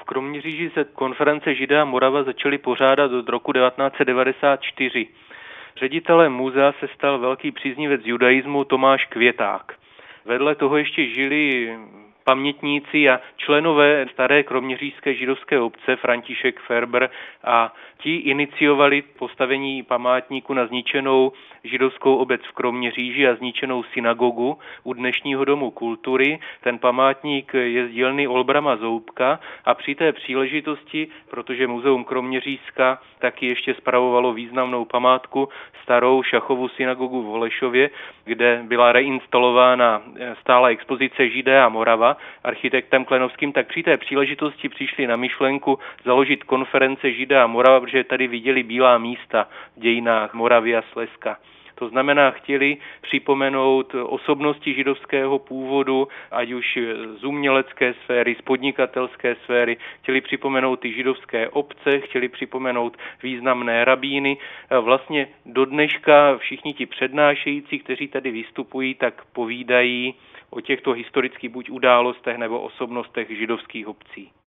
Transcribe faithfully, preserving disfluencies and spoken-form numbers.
V Kroměříži se konference Židé a Morava začaly pořádat od roku devatenáct set devadesát čtyři. Ředitelem muzea se stal velký příznivec judaismu Tomáš Květák. Vedle toho ještě žili pamětníci a členové staré kroměřížské židovské obce František Ferber a ti iniciovali postavení památníku na zničenou židovskou obec v Kroměříži a zničenou synagogu u dnešního domu kultury. Ten památník je z dílny Olbrama Zoubka a při té příležitosti, protože Muzeum Kroměřížska taky ještě spravovalo významnou památku, starou šachovu synagogu v Holešově, kde byla reinstalována stála expozice Židé a Morava architektem Klenovským, tak při té příležitosti přišli na myšlenku založit konference Židé a Morava, protože tady viděli bílá místa v dějinách Moravy a Slezska. To znamená, chtěli připomenout osobnosti židovského původu, ať už z umělecké sféry, z podnikatelské sféry, chtěli připomenout ty židovské obce, chtěli připomenout významné rabíny. Vlastně do dneška všichni ti přednášející, kteří tady vystupují, tak povídají o těchto historických buď událostech nebo osobnostech židovských obcí.